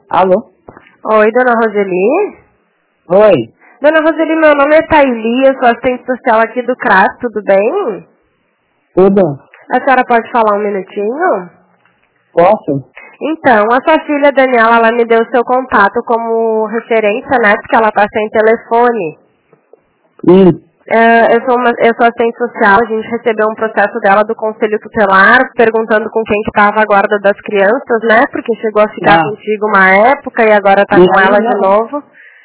Alô? Oi, dona Roseli? Oi. Dona Roseli, meu nome é Thaili, eu sou assistente social aqui do CRAS, tudo bem? Tudo? A senhora pode falar um minutinho? Posso? Então, a sua filha Daniela, ela me deu o seu contato como referência, né, porque ela tá sem telefone. Eu sou assistente social, a gente recebeu um processo dela do Conselho Tutelar, perguntando com quem que estava a guarda das crianças, né, porque chegou a ficar contigo uma época e agora está com ela de novo.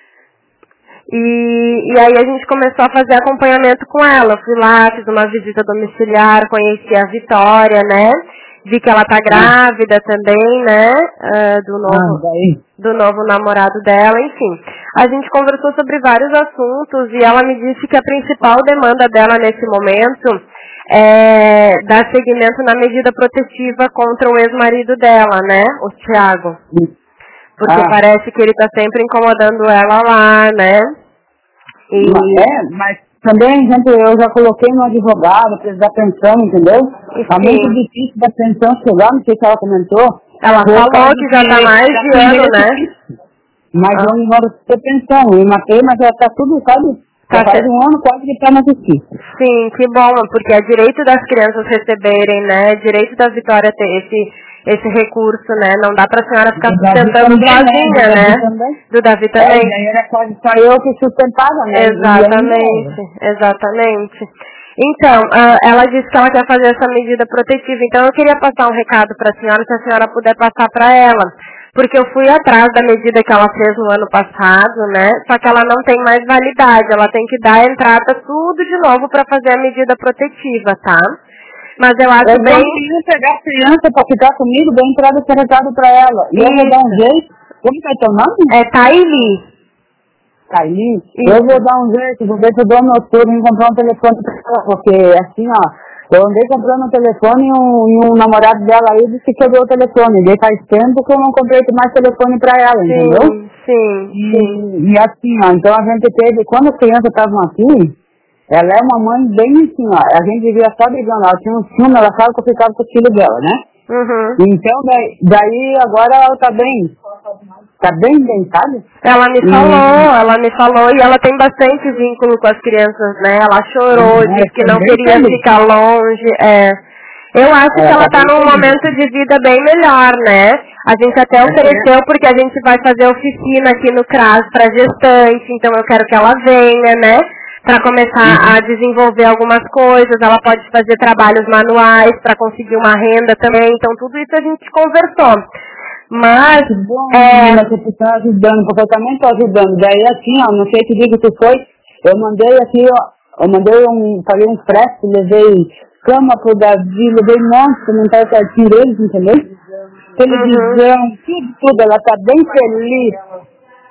E aí a gente começou a fazer acompanhamento com ela. Eu fui lá, fiz uma visita domiciliar, conheci a Vitória, né? Vi que ela tá grávida também, né? Do novo namorado dela, enfim. A gente conversou sobre vários assuntos e ela me disse que a principal demanda dela nesse momento é dar seguimento na medida protetiva contra o ex-marido dela, né? O Thiago. Porque parece que ele tá sempre incomodando ela lá, né? Mas também, gente, eu já coloquei no advogado, precisa da pensão, entendeu? Tá muito difícil da pensão chegar, não sei se ela comentou. Ela falou que já tá mais de ano, né? Mas eu não vou ter pensão, eu matei, mas já tá tudo, sabe? Já faz um ano quase que tá na justiça. Sim, que bom, porque é direito das crianças receberem, né? Direito da Vitória ter esse recurso, né? Não dá pra senhora ficar sustentando sozinha, né? Do Davi também. Era quase só eu que sustentava, né? Exatamente. Então, ela disse que ela quer fazer essa medida protetiva, então eu queria passar um recado pra senhora, se a senhora puder passar pra ela. Porque eu fui atrás da medida que ela fez no ano passado, né? Só que ela não tem mais validade, ela tem que dar a entrada tudo de novo para fazer a medida protetiva, tá? Mas eu acho bem... Eu vou pegar a criança para ficar comigo, dar entrada e recado para ela. E eu vou dar um jeito. Como que é teu nome? É Thaili. Thaili? Eu vou dar um jeito, vou ver se eu dou meu turno e comprar um telefone para ela. Porque assim, eu andei comprando um telefone e um namorado dela aí disse que quebrou o telefone. Daí faz tempo que eu não comprei mais telefone pra ela, entendeu? Sim. E assim, então a gente teve, quando as crianças estavam aqui, ela é uma mãe bem assim, a gente vivia só brigando, ela tinha um ciúme, ela sabe que eu ficava com o filho dela, né? Então, daí agora ela tá bem, sabe? Ela me falou e ela tem bastante vínculo com as crianças, né? Ela chorou, disse que não queria ficar longe, Eu acho que ela tá num momento de vida bem melhor, né? A gente até ofereceu porque a gente vai fazer oficina aqui no CRAS para gestante, então eu quero que ela venha, né? Para começar a desenvolver algumas coisas, ela pode fazer trabalhos manuais para conseguir uma renda também, então tudo isso a gente conversou. Mas, você está ajudando, porque eu também estou ajudando. Daí assim, não sei que dia que tu foi, eu mandei aqui, falei um frete, levei cama pro Davi, levei um monte, comentário certinho deles, entendeu? Televisão, tudo, ela tá bem feliz.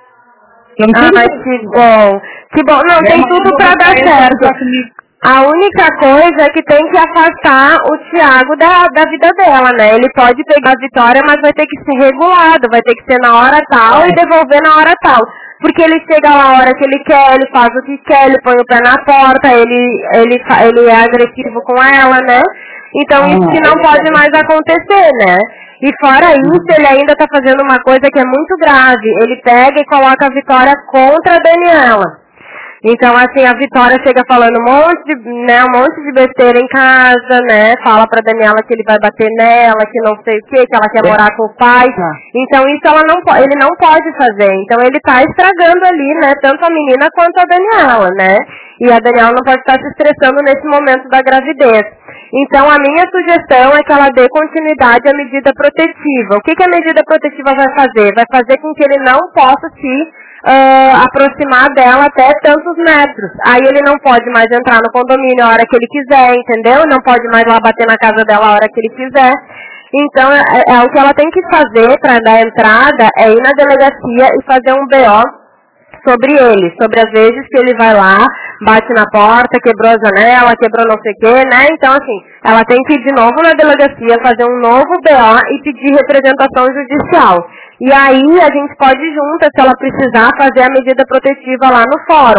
Que bom. Não, tem tudo pra dar certo. A única coisa é que tem que afastar o Thiago da vida dela, né? Ele pode pegar a Vitória, mas vai ter que ser regulado, vai ter que ser na hora tal e devolver na hora tal. Porque ele chega lá a hora que ele quer, ele faz o que quer, ele põe o pé na porta, ele é agressivo com ela, né? Então isso que não pode mais acontecer, né? E fora isso, ele ainda tá fazendo uma coisa que é muito grave. Ele pega e coloca a Vitória contra a Daniela. Então, assim, a Vitória chega falando um monte de besteira em casa, né? Fala pra Daniela que ele vai bater nela, que não sei o que ela quer morar com o pai. Então, isso ele não pode fazer. Então, ele tá estragando ali, né? Tanto a menina quanto a Daniela, né? E a Daniela não pode estar se estressando nesse momento da gravidez. Então, a minha sugestão é que ela dê continuidade à medida protetiva. O que a medida protetiva vai fazer? Vai fazer com que ele não possa se aproximar dela até tantos metros. Aí ele não pode mais entrar no condomínio a hora que ele quiser, entendeu? Não pode mais lá bater na casa dela a hora que ele quiser. Então, o que ela tem que fazer para dar entrada é ir na delegacia e fazer um BO sobre ele, sobre as vezes que ele vai lá, bate na porta, quebrou a janela, quebrou não sei o que, né? Então, assim, ela tem que ir de novo na delegacia, fazer um novo BO e pedir representação judicial. E aí a gente pode juntas, se ela precisar, fazer a medida protetiva lá no fórum.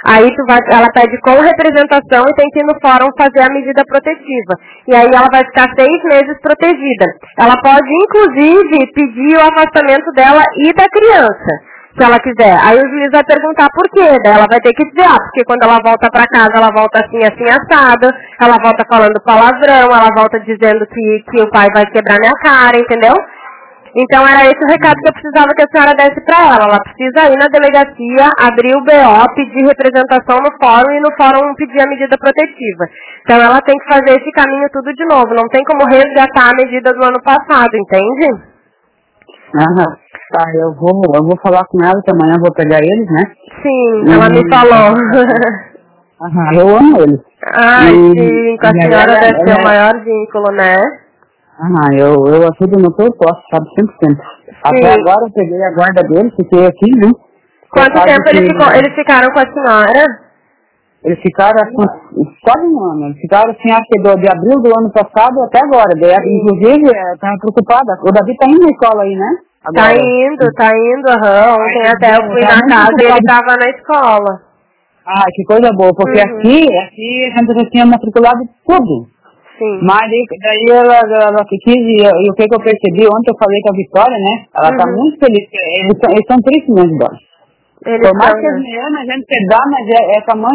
Aí ela pede com representação e tem que ir no fórum fazer a medida protetiva. E aí ela vai ficar 6 meses protegida. Ela pode, inclusive, pedir o afastamento dela e da criança, se ela quiser. Aí o juiz vai perguntar por quê. Daí ela vai ter que dizer, porque quando ela volta pra casa, ela volta assim, assim, assada, ela volta falando palavrão, ela volta dizendo que o pai vai quebrar minha cara, entendeu? Então era esse o recado que eu precisava que a senhora desse pra ela. Ela precisa ir na delegacia, abrir o BO, pedir representação no fórum e no fórum pedir a medida protetiva. Então ela tem que fazer esse caminho tudo de novo. Não tem como resgatar a medida do ano passado, entende? Aham. Tá, eu vou falar com ela, que amanhã eu vou pegar eles, né? Sim, ela me falou. Aham, eu amo eles. Ai, sim, com a senhora deve ser o maior vínculo, né? Eu ajudo no que eu posso, sabe, sempre. Até agora eu peguei a guarda deles, fiquei aqui, né? Quanto tempo eles ficaram com a senhora? Eles ficaram quase um ano. Eles ficaram assim, acho que de abril do ano passado até agora. Inclusive, eu estava preocupada. O Davi tá indo na escola aí, né? Agora. Tá indo, aham. Ontem até eu fui na casa e ele estava na escola. Ah, que coisa boa, porque aqui a gente já tinha matriculado tudo. Sim. Mas daí ela que quis, e o que eu percebi, ontem eu falei com a Vitória, né? Ela tá muito feliz. Eles são tristes mesmo, Dona. Por mais que eles me amem, a gente quer dar, mas é com a mãe.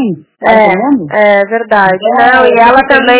É verdade. Não, e ela também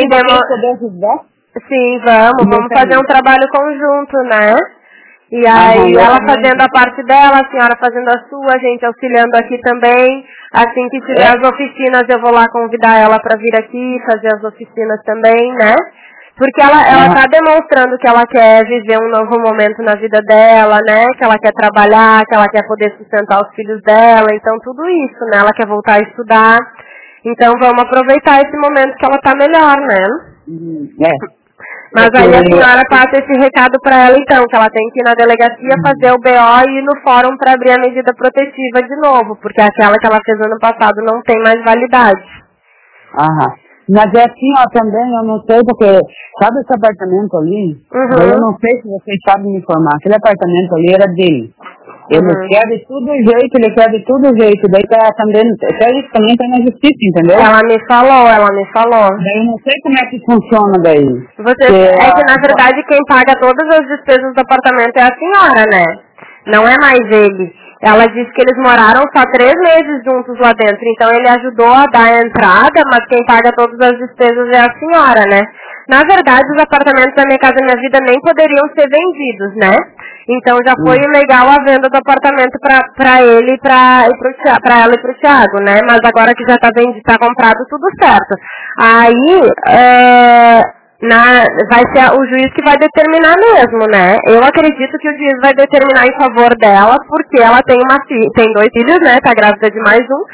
Sim, vamos fazer um trabalho conjunto, né? E aí ela fazendo a parte dela, a senhora fazendo a sua, a gente auxiliando aqui também. Assim que tiver as oficinas, eu vou lá convidar ela para vir aqui, fazer as oficinas também, né? Porque ela tá demonstrando que ela quer viver um novo momento na vida dela, né? Que ela quer trabalhar, que ela quer poder sustentar os filhos dela. Então, tudo isso, né? Ela quer voltar a estudar. Então, vamos aproveitar esse momento que ela tá melhor, né? Mas aí a senhora passa esse recado para ela, então, que ela tem que ir na delegacia fazer o BO e ir no fórum para abrir a medida protetiva de novo, porque aquela que ela fez ano passado não tem mais validade. Mas é assim, também, eu não sei, porque, sabe esse apartamento ali? Eu não sei se vocês sabem me informar, aquele apartamento ali era dele. Ele quer de todo jeito, daí também tá na justiça, entendeu? Ela me falou. Daí eu não sei como é que funciona daí. É que na verdade quem paga todas as despesas do apartamento é a senhora, né? Não é mais ele. Ela disse que eles moraram só 3 meses juntos lá dentro, então ele ajudou a dar a entrada, mas quem paga todas as despesas é a senhora, né? Na verdade, os apartamentos da Minha Casa Minha Vida nem poderiam ser vendidos, né? Então já foi legal a venda do apartamento pra ele e pra ela e pro Thiago, né? Mas agora que já tá vendido, tá comprado, tudo certo. Aí, vai ser o juiz que vai determinar mesmo, né? Eu acredito que o juiz vai determinar em favor dela, porque ela tem 2 filhos, né? Tá grávida de mais um.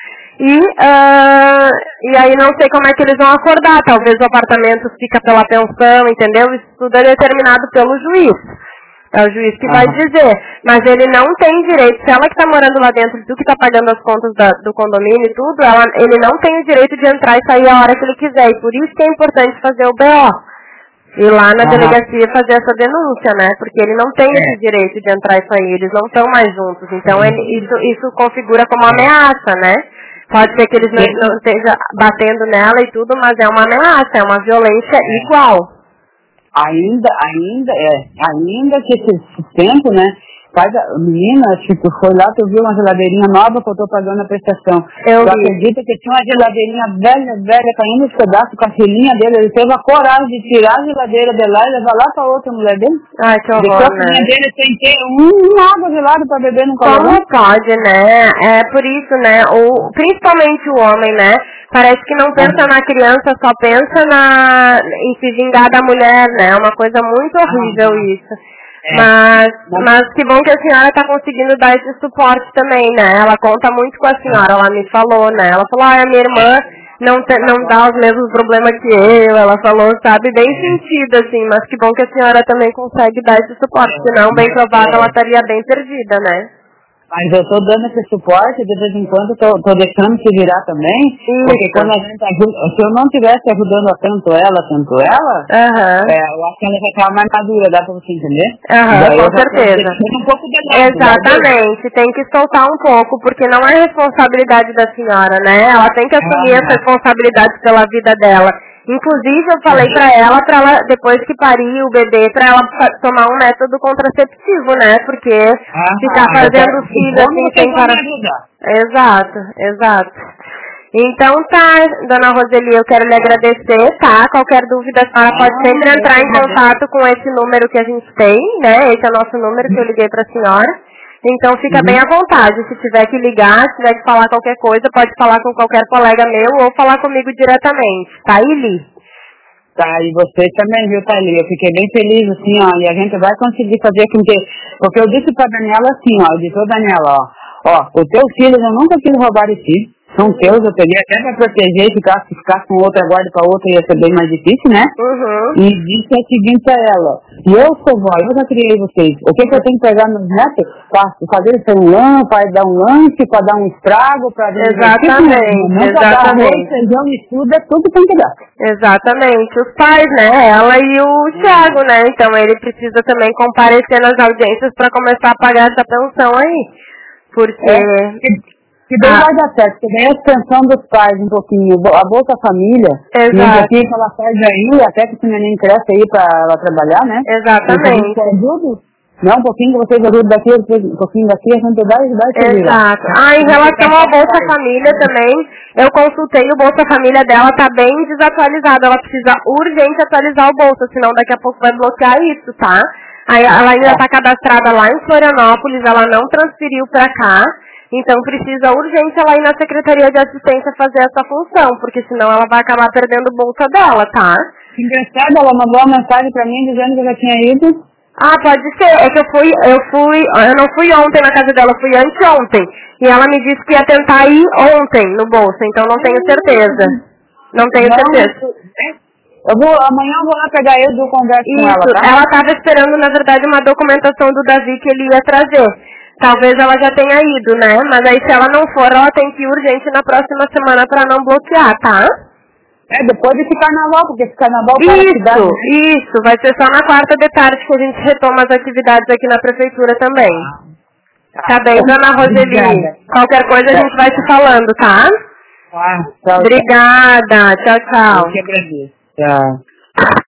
E aí não sei como é que eles vão acordar. Talvez o apartamento fica pela pensão, entendeu? Isso tudo é determinado pelo juiz. É o juiz que vai dizer. Mas ele não tem direito, se ela que está morando lá dentro, tu que está pagando as contas do condomínio e tudo, ele não tem o direito de entrar e sair a hora que ele quiser. E por isso que é importante fazer o BO. Ir lá na delegacia fazer essa denúncia, né? Porque ele não tem esse direito de entrar e sair, eles não estão mais juntos. Então isso configura como ameaça, né? Pode ser que eles não estejam batendo nela e tudo, mas é uma ameaça, é uma violência igual. Ainda que esse tempo, né? Menina, tipo, foi lá, tu viu uma geladeirinha nova que eu tô pagando a prestação. Tu acredita que tinha uma geladeirinha velha, caindo os pedaços com a filhinha dele? Ele teve a coragem de tirar a geladeira de lá e levar lá pra outra mulher dele. Ai, que horror, a filhinha dele sem ter uma água gelada pra beber no calor. Como pode, né? É por isso, né? Principalmente o homem, né? Parece que não pensa na criança, só pensa em se vingar da mulher, né? É uma coisa muito horrível isso. Mas que bom que a senhora está conseguindo dar esse suporte também, né? Ela conta muito com a senhora, ela me falou, né? Ela falou, a minha irmã não dá os mesmos problemas que eu, ela falou, sabe, bem sentido, assim, mas que bom que a senhora também consegue dar esse suporte, senão, bem provável, ela estaria bem perdida, né? Mas eu tô dando esse suporte, de vez em quando tô deixando se virar também, porque quando a gente ajuda, se eu não estivesse ajudando tanto ela, eu acho que ela já estava mais madura, dá pra você entender? Com certeza. Um pouco de lado, exatamente, tem que soltar um pouco, porque não é responsabilidade da senhora, né? Ela tem que assumir essa responsabilidade pela vida dela. Inclusive, eu falei pra ela, depois que parir o bebê, pra ela tomar um método contraceptivo, né? Porque ficar fazendo filho assim sem parar. Exato. Então tá, dona Roseli, eu quero lhe agradecer, tá? Qualquer dúvida, a senhora pode sempre entrar em contato com esse número que a gente tem, né? Esse é o nosso número que eu liguei pra senhora. Então fica bem à vontade, se tiver que ligar, se tiver que falar qualquer coisa, pode falar com qualquer colega meu ou falar comigo diretamente, tá, Ili? Tá, e você também, viu, Thaili? Eu fiquei bem feliz, assim, ó, e a gente vai conseguir fazer com que... Porque eu disse pra Daniela assim, ó, eu disse, ô Daniela, ó, os teus filhos eu nunca quis roubar de ti, são teus, eu peguei até pra proteger, se ficar com outra guarda pra outra ia ser bem mais difícil, né? E disse o seguinte a ela, e eu sou vó, eu já criei vocês, o que eu tenho que pegar nos netos? Fazer eles ter um lanche, para dar um lanche, para dar um estrago, para... Exatamente. Arroz, feijão e tudo tem que dar. Exatamente, os pais, né? Ela e o Thiago, né? Então ele precisa também comparecer nas audiências para começar a pagar essa pensão aí. Porque... Que daí vai dar certo, porque daí a extensão dos pais um pouquinho, a Bolsa Família, e um pouquinho que ela faz aí, até que esse menino cresce aí pra ela trabalhar, né? Exatamente. Não, um pouquinho que vocês ajudam daqui, um pouquinho daqui, a gente vai Exato. Em relação ao Bolsa Família também, eu consultei o Bolsa Família dela, tá bem desatualizado, ela precisa urgente atualizar o Bolsa, senão daqui a pouco vai bloquear isso, tá? Aí ela ainda tá cadastrada lá em Florianópolis, ela não transferiu pra cá. Então precisa urgente ela ir na Secretaria de Assistência fazer essa função, porque senão ela vai acabar perdendo o bolsa dela, tá? Engraçado, ela mandou uma mensagem pra mim dizendo que eu já tinha ido. Pode ser, é que eu não fui ontem na casa dela, eu fui anteontem. E ela me disse que ia tentar ir ontem no bolsa, então não tenho certeza. Não tenho certeza. Amanhã eu vou lá pegar ele e converso com ela, tá? Ela estava esperando, na verdade, uma documentação do Davi que ele ia trazer. Talvez ela já tenha ido, né? Mas aí se ela não for, ela tem que ir urgente na próxima semana para não bloquear, tá? Depois desse carnaval, porque esse carnaval... Isso, vai ser só na quarta de tarde que a gente retoma as atividades aqui na prefeitura também. Tá bem, dona Roseli? Qualquer coisa a gente vai te falando, tá? Tchau. Obrigada, tchau. Eu que agradeço. Tchau.